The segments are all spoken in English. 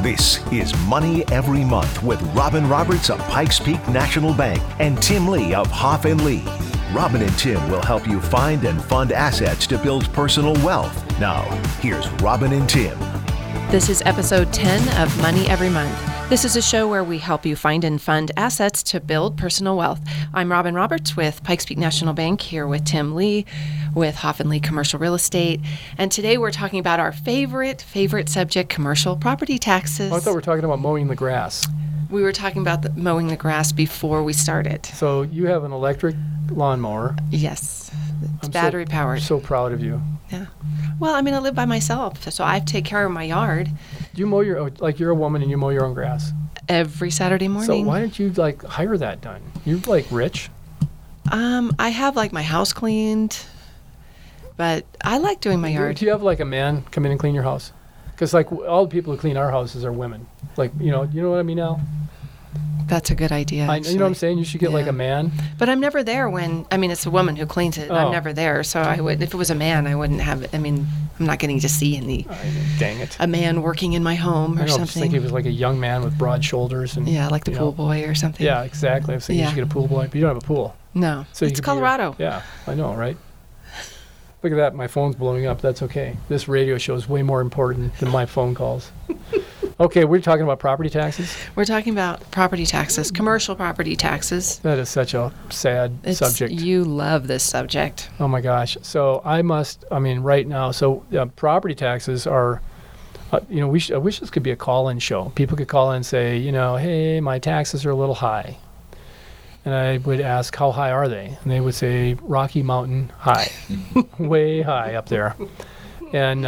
This is Money Every Month with Robin Roberts of Pikes Peak National Bank and Tim Lee of Hoff & Lee. Robin and Tim will help you find and fund assets to build personal wealth. Now, here's Robin and Tim. This is episode 10 of Money Every Month. This is a show where we help you find and fund assets to build personal wealth. I'm Robin Roberts with Pikes Peak National Bank, here with Tim Lee with Hoff & Lee Commercial Real Estate. And today we're talking about our favorite subject, commercial property taxes. I thought we were talking about mowing the grass. We were talking about mowing the grass before we started. So you have an electric lawnmower. Yes. It's battery powered. I'm so proud of you. Yeah. Well, I mean, I live by myself, so I take care of my yard. Do you mow you're a woman and you mow your own grass? Every Saturday morning. So why don't you hire that done? You're rich. I have my house cleaned, but I like doing my yard. Do you have a man come in and clean your house? Because all the people who clean our houses are women. You know what I mean, Al? That's a good idea. You know what I'm saying? You should get a man. But I'm never there it's a woman who cleans it. Oh. I'm never there. So if it was a man, I wouldn't have it. I'm not getting to see dang it. A man working in my home or something. I was thinking it was a young man with broad shoulders. And, yeah, like the pool boy or something. Yeah, exactly. I was thinking you should get a pool boy, but you don't have a pool. No. So it's Colorado. Yeah, I know, right? Look at that. My phone's blowing up. That's okay. This radio show is way more important than my phone calls. Okay, we're talking about property taxes? We're talking about property taxes, commercial property taxes. That is such a sad subject. You love this subject. Oh, my gosh. So right now, property taxes are, I wish this could be a call-in show. People could call in and say, hey, my taxes are a little high. And I would ask, how high are they? And they would say, Rocky Mountain high, way high up there. And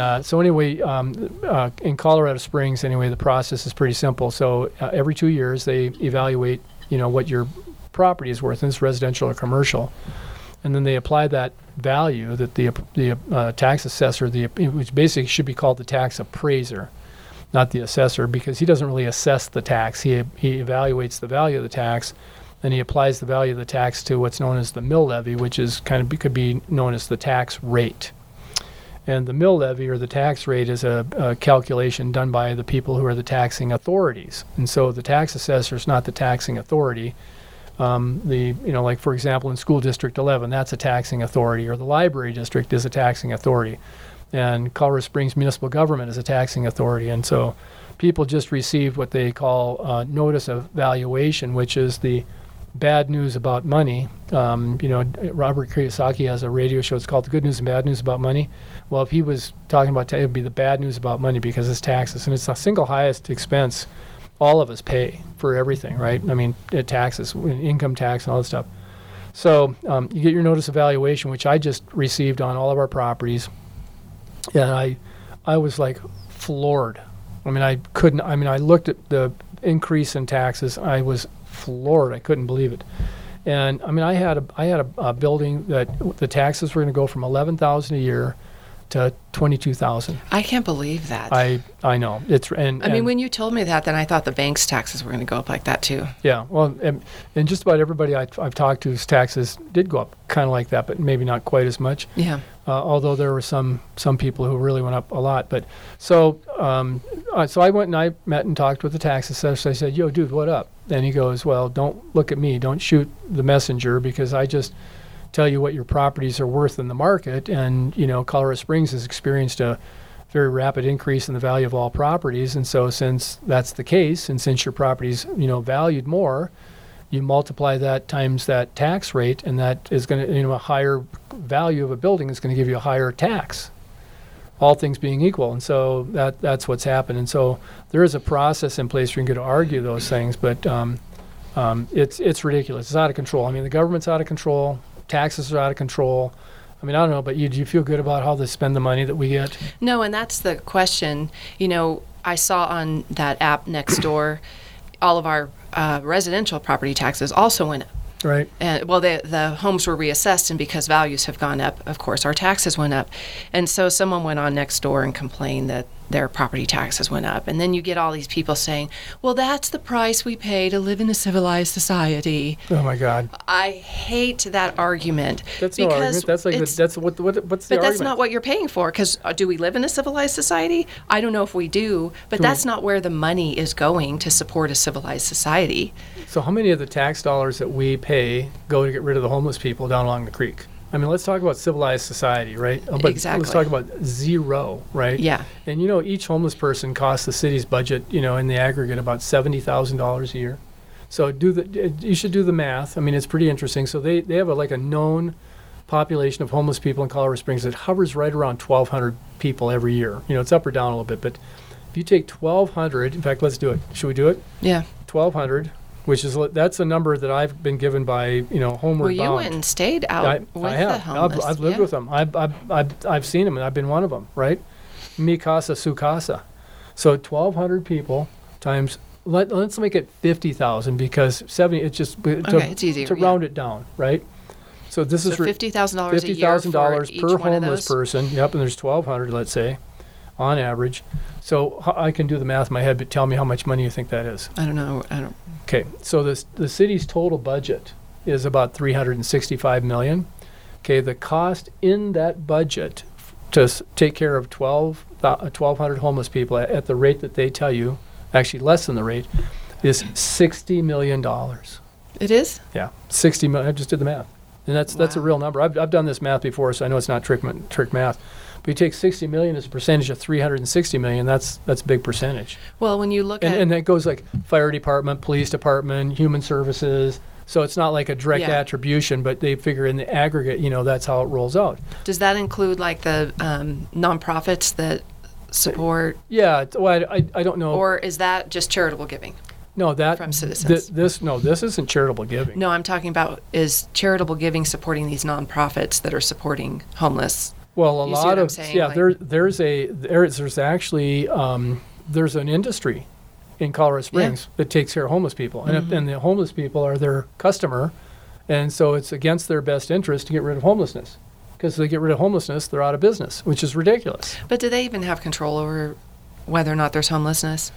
in Colorado Springs, the process is pretty simple. So every 2 years, they evaluate, what your property is worth, and it's residential or commercial. And then they apply that value that the tax assessor, which basically should be called the tax appraiser, not the assessor, because he doesn't really assess the tax. He evaluates the value of the tax, and he applies the value of the tax to what's known as the mill levy, which is could be known as the tax rate. And the mill levy, or the tax rate, is a calculation done by the people who are the taxing authorities. And so the tax assessor is not the taxing authority. For example, in School District 11, that's a taxing authority, or the Library District is a taxing authority. And Colorado Springs Municipal Government is a taxing authority. And so people just received what they call notice of valuation, which is the bad news about money. Robert Kiyosaki has a radio show. It's called The Good News and Bad News About Money. Well, if he was talking about it would be the bad news about money, because it's taxes, and it's the single highest expense all of us pay for everything, right? Taxes, income tax, and all that stuff. So you get your notice of valuation, which I just received on all of our properties, and I was floored. I looked at the increase in taxes. I was floored. I couldn't believe it. And I had a building that the taxes were going to go from $11,000 a year to $22,000. I can't believe that. I know. When you told me that, then I thought the bank's taxes were going to go up like that too. Yeah. Well, and just about everybody I've talked to's taxes did go up kind of like that, but maybe not quite as much. Yeah. Although there were some people who really went up a lot. But so I went and I met and talked with the tax assessor. I said, "Yo, dude, what up?" And he goes, "Well, don't look at me. Don't shoot the messenger, because I just tell you what your properties are worth in the market. And, Colorado Springs has experienced a very rapid increase in the value of all properties. And so since that's the case, and since your property's, valued more, you multiply that times that tax rate, and that is going to, a higher value of a building is going to give you a higher tax, all things being equal." And so that's what's happened. And so there is a process in place where you can go to argue those things, but it's ridiculous. It's out of control. The government's out of control. Taxes are out of control. I don't know, but do you feel good about how they spend the money that we get? No, and that's the question. I saw on that app Nextdoor, all of our residential property taxes also went up. Right. And the homes were reassessed, and because values have gone up, of course, our taxes went up. And so someone went on Nextdoor and complained that their property taxes went up. And then you get all these people saying, well, that's the price we pay to live in a civilized society. Oh my God. I hate that argument. That's no argument. That's like what's the argument? But that's not what you're paying for, because do we live in a civilized society? I don't know if we do, but that's not where the money is going to support a civilized society. So how many of the tax dollars that we pay go to get rid of the homeless people down along the creek? I mean, let's talk about civilized society, right? But exactly. Let's talk about zero, right? Yeah. And each homeless person costs the city's budget, in the aggregate about $70,000 a year. So you should do the math. I mean, it's pretty interesting. So they have a known population of homeless people in Colorado Springs that hovers right around 1,200 people every year. It's up or down a little bit, but if you take 1,200, in fact, let's do it. Should we do it? Yeah. 1,200. That's a number that I've been given by Homeward Bound. Well, you went and stayed out with the homeless. I've lived with them. I've seen them, and I've been one of them. Right, mi casa su casa. So 1,200 people times. Let's make it 50,000 because 70. It's just it's easier to round it down, right? So this is $50,000 a year for each per one of homeless those? person. Yep, and there's 1,200, let's say, on average. So I can do the math in my head, but tell me how much money you think that is. I don't know. Okay, so the city's total budget is about $365 million. Okay, the cost in that budget to take care of 1,200 homeless people at the rate that they tell you, actually less than the rate, is $60 million. It is? Yeah, $60 million. I just did the math, and that's a real number. I've done this math before, so I know it's not trick math. But you take $60 million as a percentage of $360 million, that's a big percentage. Well, when you look and that goes like fire department, police department, human services. So it's not like a direct attribution, but they figure in the aggregate, that's how it rolls out. Does that include like the nonprofits that support? Yeah, well, I don't know. Or is that just charitable giving? No, from citizens. This isn't charitable giving. No, I'm talking about is charitable giving supporting these nonprofits that are supporting homeless. Well, a lot of there's an industry in Colorado Springs that takes care of homeless people, and the homeless people are their customer, and so it's against their best interest to get rid of homelessness, because if they get rid of homelessness, they're out of business, which is ridiculous. But do they even have control over whether or not there's homelessness?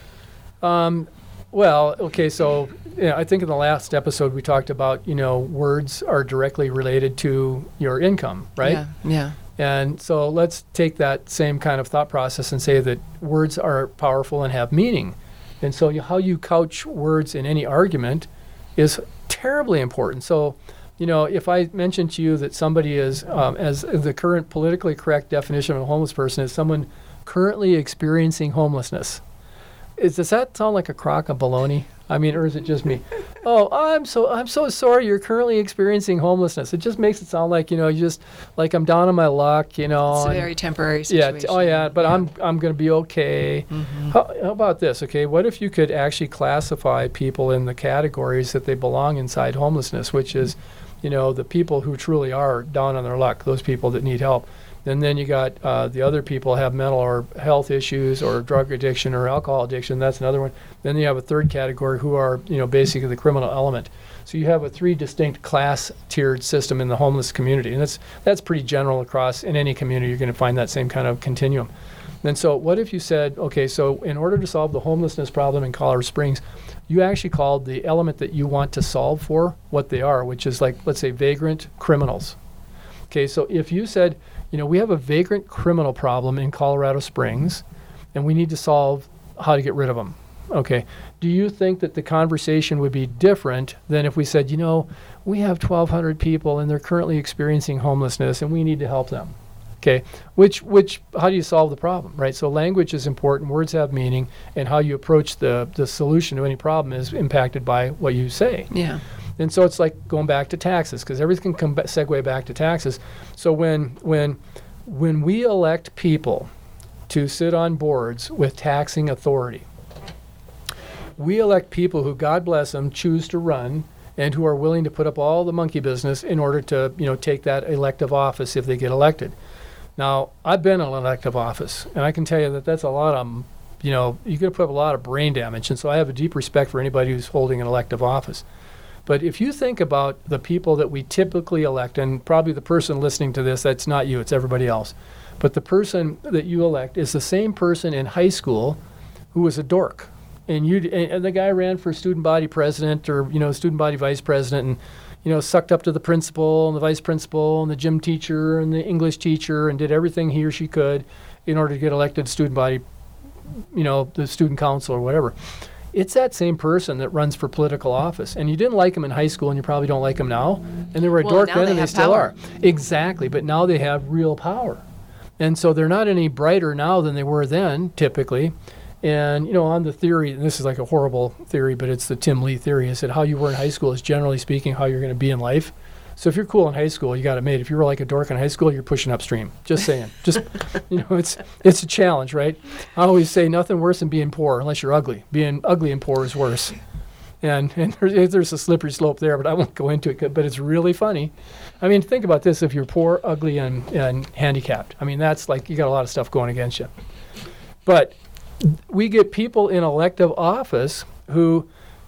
Well, okay, so I think in the last episode we talked about words are directly related to your income, right? Yeah. And so let's take that same kind of thought process and say that words are powerful and have meaning. And so how you couch words in any argument is terribly important. So, if I mention to you that somebody is, as the current politically correct definition of a homeless person is someone currently experiencing homelessness, does that sound like a crock of baloney? I mean, or is it just me? Oh, I'm so sorry you're currently experiencing homelessness. It just makes it sound like, you just like I'm down on my luck, It's a very temporary situation. But I'm going to be okay. Mm-hmm. How about this, okay? What if you could actually classify people in the categories that they belong inside homelessness, which is, the people who truly are down on their luck, those people that need help. And then you got the other people have mental or health issues or drug addiction or alcohol addiction. That's another one. Then you have a third category who are, basically the criminal element. So you have a 3 distinct class-tiered system in the homeless community. And that's pretty general across in any community. You're going to find that same kind of continuum. And so what if you said, okay, so in order to solve the homelessness problem in Colorado Springs, you actually called the element that you want to solve for what they are, which is like, let's say, vagrant criminals. Okay, so if you said, we have a vagrant criminal problem in Colorado Springs, and we need to solve how to get rid of them. Okay. Do you think that the conversation would be different than if we said, we have 1,200 people and they're currently experiencing homelessness and we need to help them? Okay. Which how do you solve the problem, right? So language is important, words have meaning, and how you approach the solution to any problem is impacted by what you say. Yeah. And so it's like going back to taxes, because everything can segue back to taxes. So when we elect people to sit on boards with taxing authority, we elect people who, God bless them, choose to run and who are willing to put up all the monkey business in order to take that elective office if they get elected. Now, I've been in an elective office, and I can tell you that that's a lot of, you're going to put up a lot of brain damage. And so I have a deep respect for anybody who's holding an elective office. But if you think about the people that we typically elect, and probably the person listening to this, that's not you, it's everybody else. But the person that you elect is the same person in high school who was a dork. And the guy ran for student body president or, student body vice president and, sucked up to the principal and the vice principal and the gym teacher and the English teacher and did everything he or she could in order to get elected student body, the student council or whatever. It's that same person that runs for political office. And you didn't like him in high school and you probably don't like him now. And they were a dork then and they still are. Exactly. But now they have real power. And so they're not any brighter now than they were then, typically. And, on the theory, and this is like a horrible theory, but it's the Tim Lee theory, is that how you were in high school is generally speaking how you're going to be in life. So if you're cool in high school, you got to admit, if you were like a dork in high school, you're pushing upstream. Just saying. Just, it's a challenge, right? I always say nothing worse than being poor unless you're ugly. Being ugly and poor is worse. And there's a slippery slope there, but I won't go into it, but it's really funny. I mean, think about this. If you're poor, ugly, and handicapped, I mean, that's like you got a lot of stuff going against you. But we get people in elective office who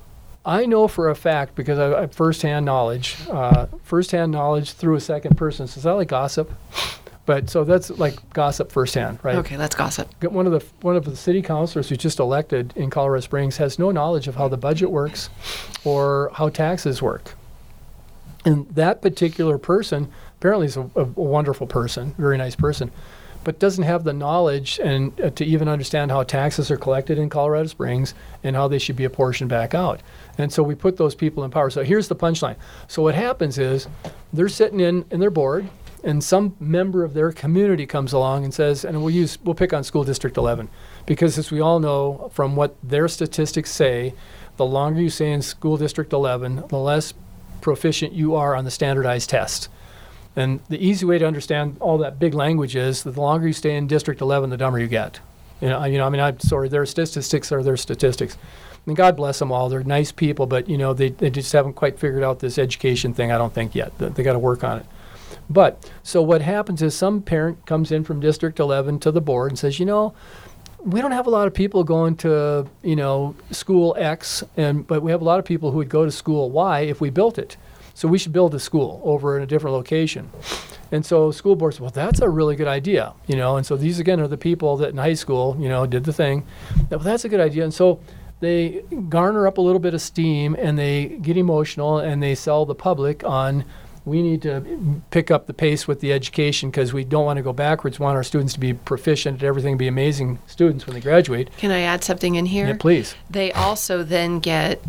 I know for a fact, because I have firsthand knowledge through a second person. So is that like gossip? But so that's like gossip firsthand, right? Okay, let's gossip. One of the city councilors who's just elected in Colorado Springs has no knowledge of how the budget works or how taxes work. And that particular person apparently is a wonderful person, very nice person, but doesn't have the knowledge and to even understand how taxes are collected in Colorado Springs and how they should be apportioned back out. And so we put those people in power. So here's the punchline. So what happens is they're sitting in their board, and some member of their community comes along and says, and we'll pick on School District 11, because as we all know from what their statistics say, the longer you stay in School District 11, the less proficient you are on the standardized test. And the easy way to understand all that big language is that the longer you stay in District 11, the dumber you get. I'm sorry, their statistics are their statistics. And God bless them all. They're nice people, but, they just haven't quite figured out this education thing, I don't think, yet. They got to work on it. But so what happens is some parent comes in from District 11 to the board and says, we don't have a lot of people going to, school X, but we have a lot of people who would go to school Y if we built it. So we should build a school over in a different location. And so school boards, well, that's a really good idea, and so these, again, are the people that in high school, did the thing. Well, that's a good idea. And so they garner up a little bit of steam and they get emotional and they sell the public on, we need to pick up the pace with the education because we don't want to go backwards. We want our students to be proficient at everything, be amazing students when they graduate. Can I add something in here? Yeah, please. They also then get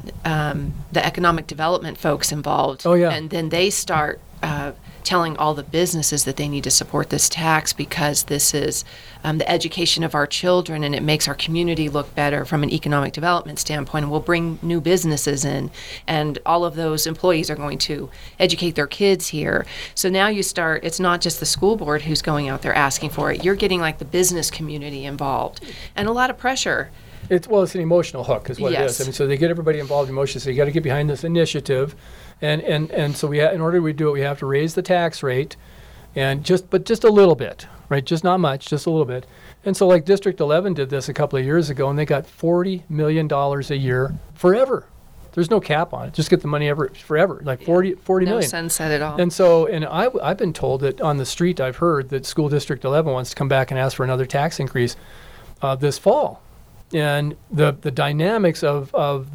the economic development folks involved. Oh, yeah. And then they start telling all the businesses that they need to support this tax because this is the education of our children and it makes our community look better from an economic development standpoint. And we'll bring new businesses in and all of those employees are going to educate their kids here. So now you start, it's not just the school board who's going out there asking for it. You're getting like the business community involved and a lot of pressure. It's an emotional hook is what Yes. it is. So they get everybody involved emotionally. So you got to get behind this initiative. And so in order to do it, we have to raise the tax rate and just a little bit, right? Just not much, just a little bit. And so like District 11 did this a couple of years ago and they got $40 million a year forever. There's no cap on it. Just get the money forever, like $40 million. No sunset at all. And so, I've been told that on the street, I've heard that School District 11 wants to come back and ask for another tax increase this fall. And the dynamics of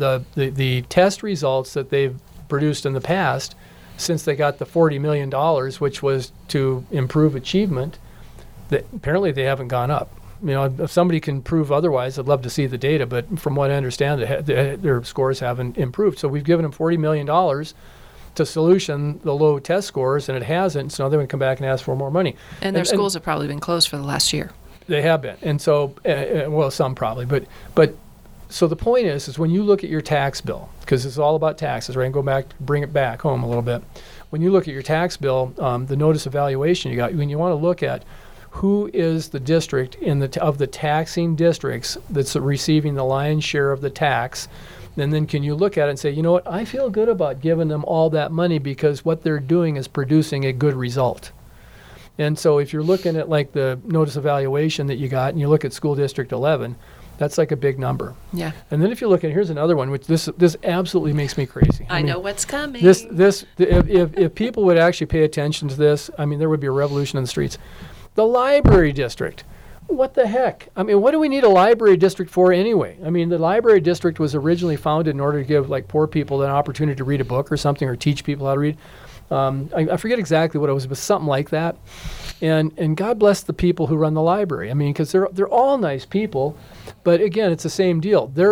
the test results that they've produced in the past, since they got the $40 million, which was to improve achievement, that apparently they haven't gone up. If somebody can prove otherwise, I'd love to see the data, but from what I understand, their scores haven't improved. So we've given them $40 million to solution the low test scores, and it hasn't, so now they're going to come back and ask for more money. And their schools have probably been closed for the last year. They have been. And so, some probably, but so the point is when you look at your tax bill, because it's all about taxes, right? And bring it back home a little bit. When you look at your tax bill, the notice of valuation you got, when you want to look at who is the district of the taxing districts that's receiving the lion's share of the tax, and then can you look at it and say, you know what, I feel good about giving them all that money because what they're doing is producing a good result. And so if you're looking at like the notice of valuation that you got and you look at School District 11, that's like a big number. Yeah. And then if you look at, here's another one, which this absolutely makes me crazy. I know what's coming. If people would actually pay attention to this, there would be a revolution in the streets. The library district. What the heck? I mean, what do we need a library district for anyway? I mean, the library district was originally founded in order to give like poor people an opportunity to read a book or something, or teach people how to read. I forget exactly what it was, but something like that. And God bless the people who run the library. I mean, because they're all nice people, but again, it's the same deal. They're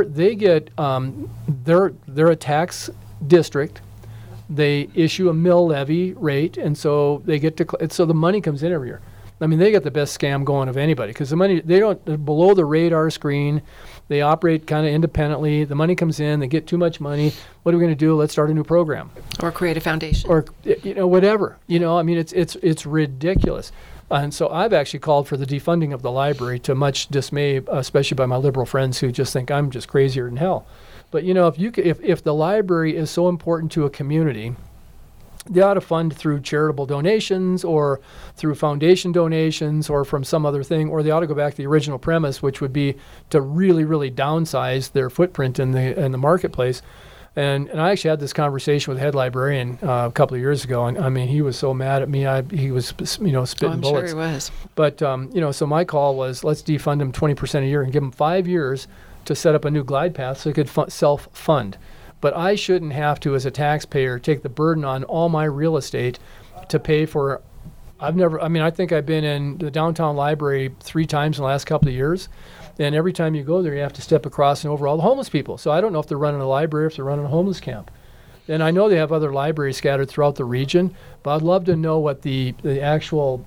a tax district. They issue a mill levy rate, and so they get to. So the money comes in every year. I mean, they got the best scam going of anybody, because the money, they're below the radar screen. They operate kind of independently. The money comes in. They get too much money. What are we going to do? Let's start a new program. Or create a foundation. Or, whatever. I mean, it's ridiculous. And so I've actually called for the defunding of the library, to much dismay, especially by my liberal friends who just think I'm just crazier than hell. But, if the library is so important to a community, they ought to fund through charitable donations or through foundation donations or from some other thing, or they ought to go back to the original premise, which would be to really, really downsize their footprint in the marketplace. And I actually had this conversation with the head librarian a couple of years ago, and I mean, he was so mad at me. He was, spitting bullets. I'm sure he was. But so my call was, let's defund him 20% a year and give him 5 years to set up a new glide path so he could self-fund. But I shouldn't have to, as a taxpayer, take the burden on all my real estate to pay for. I think I've been in the downtown library 3 times in the last couple of years. And every time you go there, you have to step across and over all the homeless people. So I don't know if they're running a library or if they're running a homeless camp. And I know they have other libraries scattered throughout the region, but I'd love to know what the actual,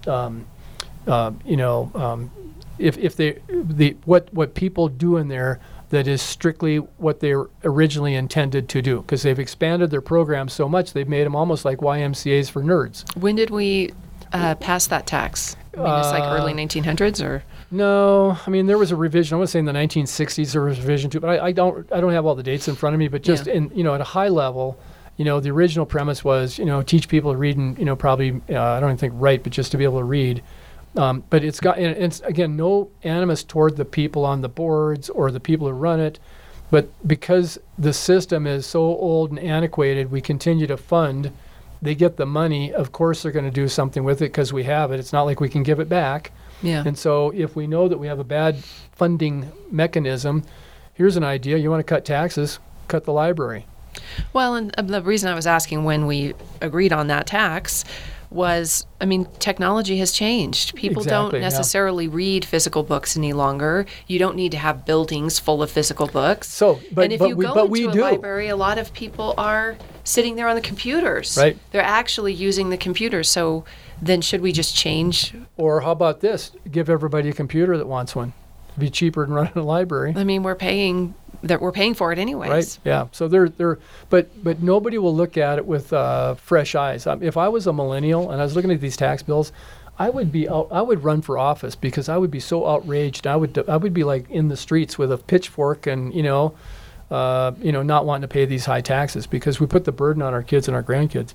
what people do in there that is strictly what they originally intended to do, because they've expanded their programs so much they've made them almost like YMCAs for nerds. When did we pass that tax? I mean, it's like early 1900s, or? No, I mean, there was a revision. I want to say in the 1960s there was a revision too, but I don't have all the dates in front of me. But just at a high level, the original premise was teach people to read and probably I don't even think write, but just to be able to read. But it's again no animus toward the people on the boards or the people who run it, but because the system is so old and antiquated, we continue to fund. They get the money. Of course, they're going to do something with it because we have it. It's not like we can give it back. Yeah. And so if we know that we have a bad funding mechanism, here's an idea. You want to cut taxes, cut the library. Well, and the reason I was asking when we agreed on that tax was, I mean, technology has changed. People don't necessarily read physical books any longer. You don't need to have buildings full of physical books. And if you go into a library, a lot of people are sitting there on the computers. Right. They're actually using the computers. So then should we just change? Or how about this? Give everybody a computer that wants one. It'd be cheaper than running a library. I mean, we're paying for it anyways. Right. Yeah. So but nobody will look at it with fresh eyes. If I was a millennial and I was looking at these tax bills, I would run for office because I would be so outraged. I would be like in the streets with a pitchfork and not wanting to pay these high taxes because we put the burden on our kids and our grandkids.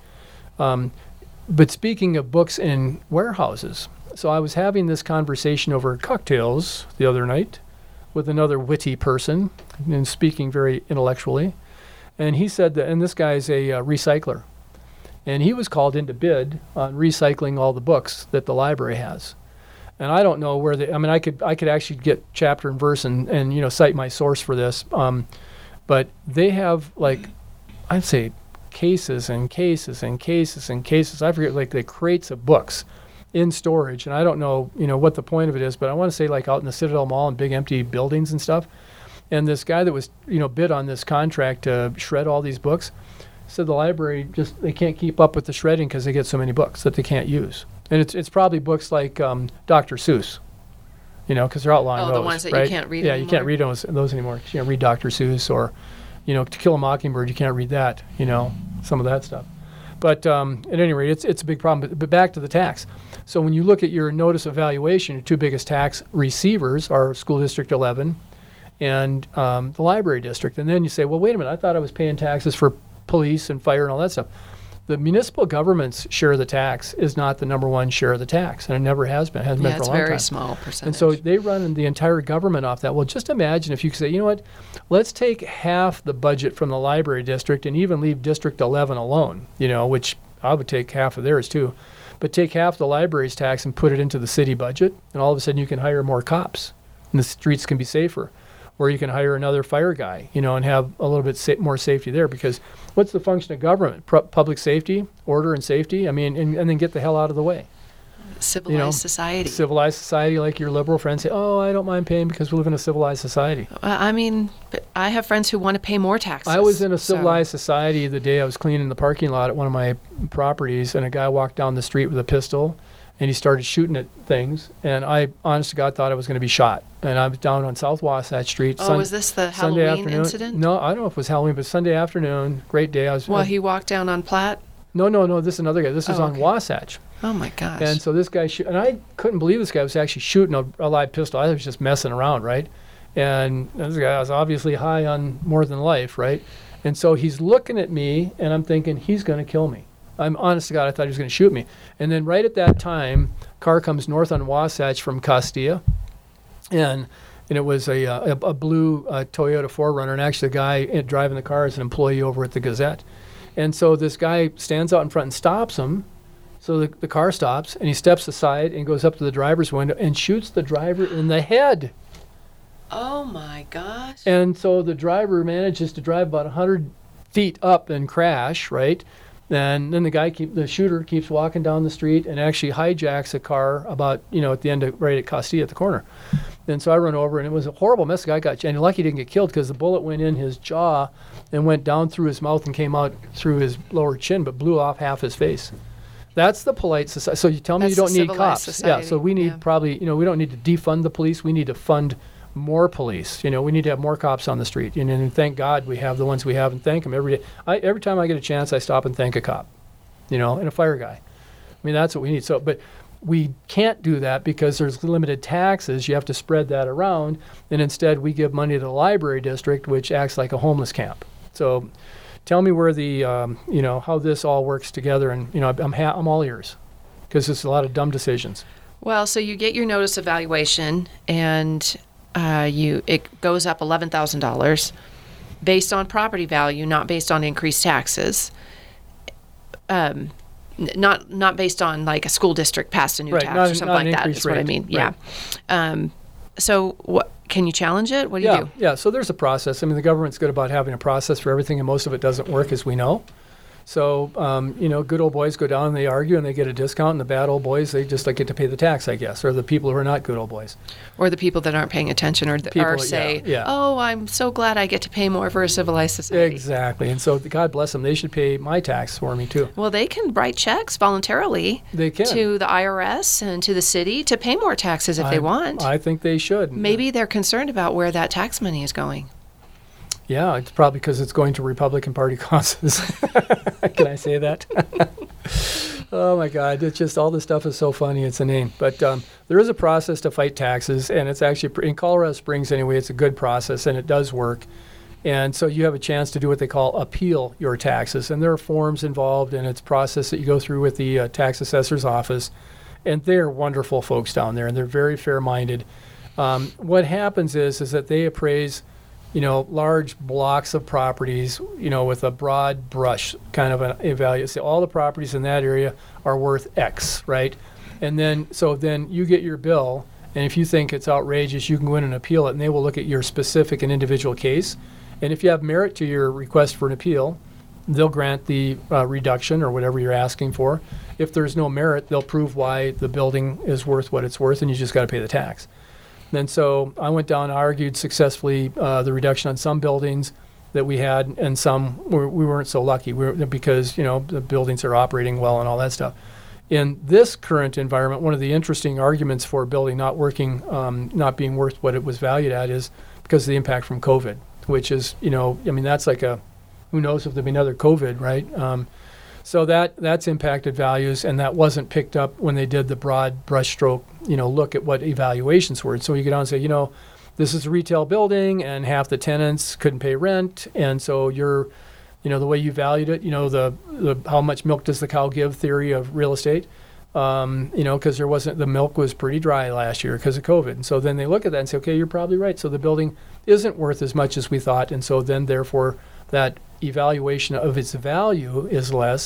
But speaking of books in warehouses, so I was having this conversation over cocktails the other night with another witty person and speaking very intellectually. And he said that, and this guy's a recycler, and he was called into bid on recycling all the books that the library has. And I don't know where I could actually get chapter and verse and cite my source for this. But they have I'd say cases and cases and cases and cases. I forget, the crates of books in storage, and I don't know, what the point of it is, but I want to say out in the Citadel Mall in big empty buildings and stuff. And this guy that was, bid on this contract to shred all these books said the library they can't keep up with the shredding because they get so many books that they can't use. And it's probably books like Dr. Seuss, because they're outlawing those. Oh, the ones that right? you can't read anymore? Yeah, you can't read those anymore. You can't read Dr. Seuss or, To Kill a Mockingbird, you can't read that, some of that stuff. But at any rate, it's a big problem. But back to the tax. So when you look at your notice of valuation, your 2 biggest tax receivers are School District 11 and the Library District. And then you say, well, wait a minute, I thought I was paying taxes for police and fire and all that stuff. The municipal government's share of the tax is not the number one share of the tax, and it never has been. It hasn't been for a long time. It's a very small percentage. And so they run the entire government off that. Well, just imagine if you could say, you know what, let's take half the budget from the Library District and even leave District 11 alone, which I would take half of theirs too. But take half the library's tax and put it into the city budget, and all of a sudden you can hire more cops, and the streets can be safer. Or you can hire another fire guy, and have a little bit more safety there. Because what's the function of government? Public safety, order and safety. And then get the hell out of the way. Civilized society. Civilized society, like your liberal friends say, oh, I don't mind paying because we live in a civilized society. I have friends who want to pay more taxes. I was in a civilized society the day I was cleaning the parking lot at one of my properties, and a guy walked down the street with a pistol, and he started shooting at things, and I, honest to God, thought I was going to be shot. And I was down on South Wasatch Street. Was this the Halloween incident? No, I don't know if it was Halloween, but Sunday afternoon, great day. He walked down on Platte? No, this is another guy. This is on Wasatch. Oh, my gosh. And so this guy, and I couldn't believe this guy was actually shooting a live pistol. I was just messing around, right? And this guy was obviously high on more than life, right? And so he's looking at me, and I'm thinking, he's going to kill me. I'm honest to God, I thought he was going to shoot me. And then right at that time, car comes north on Wasatch from Castilla, and it was a blue Toyota 4Runner, and actually the guy driving the car is an employee over at the Gazette. And so this guy stands out in front and stops him. So the car stops, and he steps aside and goes up to the driver's window and shoots the driver in the head. Oh, my gosh. And so the driver manages to drive about 100 feet up and crash, right? And then the shooter keeps walking down the street and actually hijacks a car about, at the end of, right at Castilla at the corner. And so I run over, and it was a horrible mess. The guy got, and lucky he didn't get killed because the bullet went in his jaw and went down through his mouth and came out through his lower chin, but blew off half his face. That's the polite society. So you tell me you don't need cops. Society. Yeah, so we need probably, we don't need to defund the police. We need to fund more police. We need to have more cops on the street. And thank God we have the ones we have, and thank them every day. Every time I get a chance, I stop and thank a cop, and a fire guy. That's what we need. So, but we can't do that because there's limited taxes. You have to spread that around, and instead we give money to the library district, which acts like a homeless camp. So tell me where the, how this all works together, and, I'm all ears because it's a lot of dumb decisions. Well, so you get your notice of valuation, and it goes up $11,000 based on property value, not based on increased taxes. Not based on like a school district passed a new tax or something like that. Is what I mean. Right. Yeah. So what can you challenge it? What do you do? Yeah. So there's a process. The government's good about having a process for everything, and most of it doesn't work, as we know. So, good old boys go down and they argue and they get a discount, and the bad old boys, they just get to pay the tax, I guess, or the people who are not good old boys. Or the people that aren't paying attention or say, oh, I'm so glad I get to pay more for a civilized society. Exactly. And so God bless them. They should pay my tax for me, too. Well, they can write checks voluntarily to the IRS and to the city to pay more taxes if they want. I think they should. Maybe they're concerned about where that tax money is going. Yeah, it's probably because it's going to Republican Party causes. Can I say that? Oh, my God. It's just all this stuff is so funny. It's a name. But there is a process to fight taxes, and it's actually, in Colorado Springs anyway, it's a good process, and it does work. And so you have a chance to do what they call appeal your taxes. And there are forms involved, and it's a process that you go through with the tax assessor's office. And they're wonderful folks down there, and they're very fair-minded. What happens is that they appraise large blocks of properties, with a broad brush kind of an evaluate. Say all the properties in that area are worth X, right? And then you get your bill, and if you think it's outrageous, you can go in and appeal it, and they will look at your specific and individual case. And if you have merit to your request for an appeal, they'll grant the reduction or whatever you're asking for. If there's no merit, they'll prove why the building is worth what it's worth, and you just got to pay the tax. And so I went down and argued successfully the reduction on some buildings that we had, and some we weren't so lucky because the buildings are operating well and all that stuff. In this current environment, one of the interesting arguments for a building not working, not being worth what it was valued at, is because of the impact from COVID, which is that's like who knows if there'll be another COVID, right? So that's impacted values, and that wasn't picked up when they did the broad brushstroke, look at what evaluations were. And so you get on and say, this is a retail building, and half the tenants couldn't pay rent, and so you're, the way you valued it, the how much milk does the cow give theory of real estate, because the milk was pretty dry last year because of COVID. And so then they look at that and say, okay, you're probably right. So the building isn't worth as much as we thought, and so then therefore that evaluation of its value is less,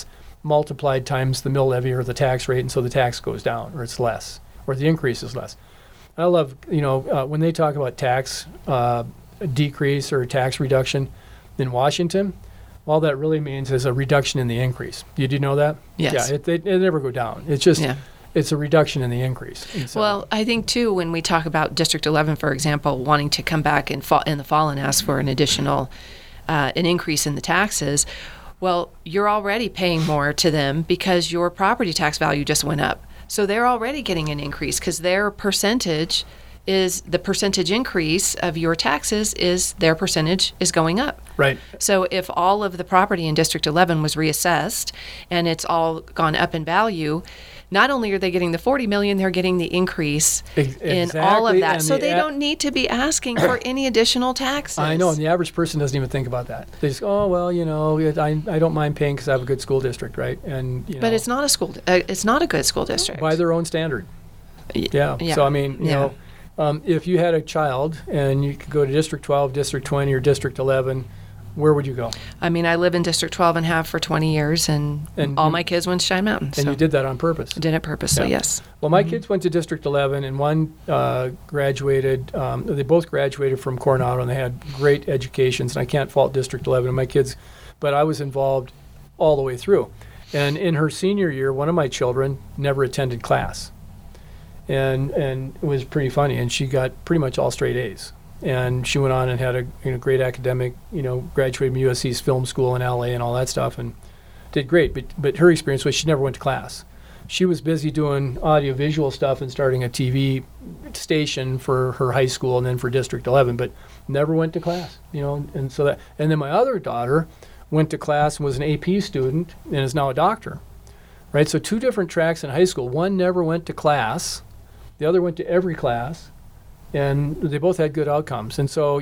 multiplied times the mill levy or the tax rate, and so the tax goes down, or it's less, or the increase is less. I love, when they talk about tax decrease or tax reduction in Washington, all that really means is a reduction in the increase. Did you know that? Yes. Yeah, it never go down. It's just, it's a reduction in the increase. So, well, I think, too, when we talk about District 11, for example, wanting to come back in the fall and ask for an additional, an increase in the taxes, well, you're already paying more to them because your property tax value just went up. So they're already getting an increase because their percentage is the percentage increase of your taxes is their percentage is going up. Right. So if all of the property in District 11 was reassessed and it's all gone up in value, not only are they getting the $40 million, they're getting the increase in all of that. So they don't need to be asking for any additional taxes. I know, and the average person doesn't even think about that. They just, I don't mind paying because I have a good school district, right? And but it's not a school. It's not a good school district by their own standard. Yeah. So I mean, you know, if you had a child and you could go to District 12, District 20, or District 11, where would you go? I mean, I live in District 12 and have for 20 years, and all my kids went to Cheyenne Mountain. And you did that on purpose? Did it purposely, yes. Well, my kids went to District 11, and one graduated. They both graduated from Coronado, and they had great educations, and I can't fault District 11 and my kids, but I was involved all the way through. And in her senior year, one of my children never attended class. And it was pretty funny, and she got pretty much all straight A's. And she went on and had a great academic, graduated from USC's film school in LA and all that stuff, and did great. But her experience was she never went to class. She was busy doing audiovisual stuff and starting a TV station for her high school and then for District 11, but never went to class, And so that, and then my other daughter went to class and was an AP student and is now a doctor, right? So two different tracks in high school. One never went to class. The other went to every class, and they both had good outcomes. And so,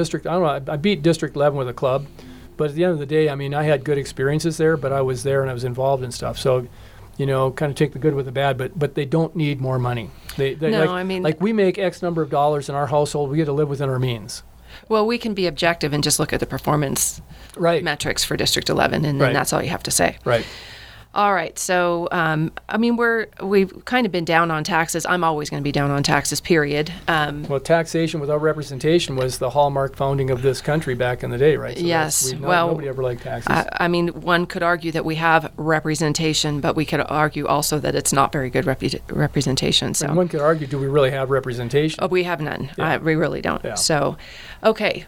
I beat District 11 with a club, but at the end of the day, I mean, I had good experiences there, but I was there and I was involved in stuff. So, kind of take the good with the bad, but they don't need more money. Like we make X number of dollars in our household, we get to live within our means. Well, we can be objective and just look at the performance metrics for District 11, and then that's all you have to say. Right. All right. So, we've kind of been down on taxes. I'm always going to be down on taxes, period. Well, taxation without representation was the hallmark founding of this country back in the day, right? So yes. Nobody ever liked taxes. One could argue that we have representation, but we could argue also that it's not very good representation. So, and one could argue, do we really have representation? Oh, we have none. Yeah. We really don't. Yeah. So, okay.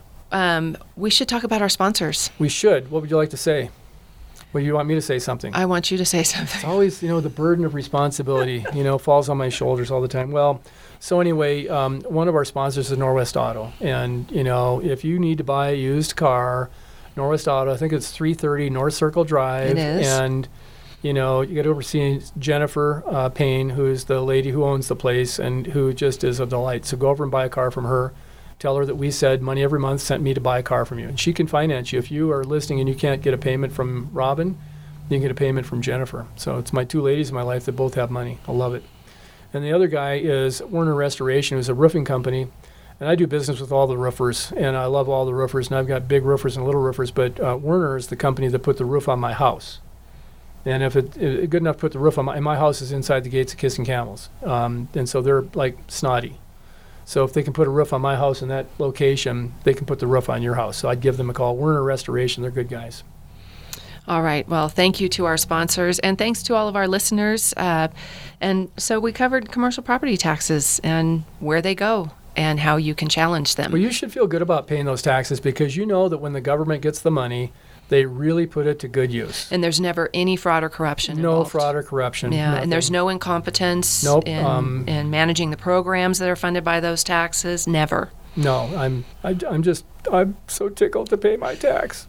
We should talk about our sponsors. We should. What would you like to say? Well, you want me to say something? I want you to say something. It's always, the burden of responsibility, falls on my shoulders all the time. Well, so anyway, one of our sponsors is Norwest Auto. And, if you need to buy a used car, Norwest Auto, I think it's 330 North Circle Drive. It is. And, you get to oversee Jennifer Payne, who is the lady who owns the place and who just is a delight. So go over and buy a car from her. Tell her that we said Money Every Month sent me to buy a car from you. And she can finance you. If you are listening and you can't get a payment from Robin, you can get a payment from Jennifer. So it's my two ladies in my life that both have money. I love it. And the other guy is Werner Restoration, who's a roofing company. And I do business with all the roofers, and I love all the roofers. And I've got big roofers and little roofers. But Werner is the company that put the roof on my house. And if it's good enough to put the roof on my house is inside the gates of Kissing Camels. And so they're like snotty. So if they can put a roof on my house in that location, they can put the roof on your house. So I'd give them a call. Werner Restoration, they're good guys. All right. Well, thank you to our sponsors, and thanks to all of our listeners. And so we covered commercial property taxes and where they go and how you can challenge them. Well, you should feel good about paying those taxes because you know that when the government gets the money, they really put it to good use. And there's never any fraud or corruption No involved. fraud or corruption. Yeah, nothing. And there's no incompetence in managing the programs that are funded by those taxes. Never. No, I'm so tickled to pay my tax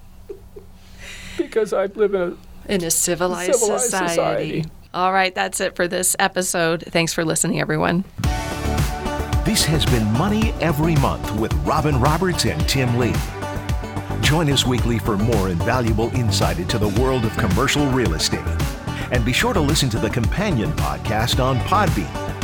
because I live in a civilized society. All right, that's it for this episode. Thanks for listening, everyone. This has been Money Every Month with Robin Roberts and Tim Lee. Join us weekly for more invaluable insight into the world of commercial real estate. And be sure to listen to the companion podcast on Podbean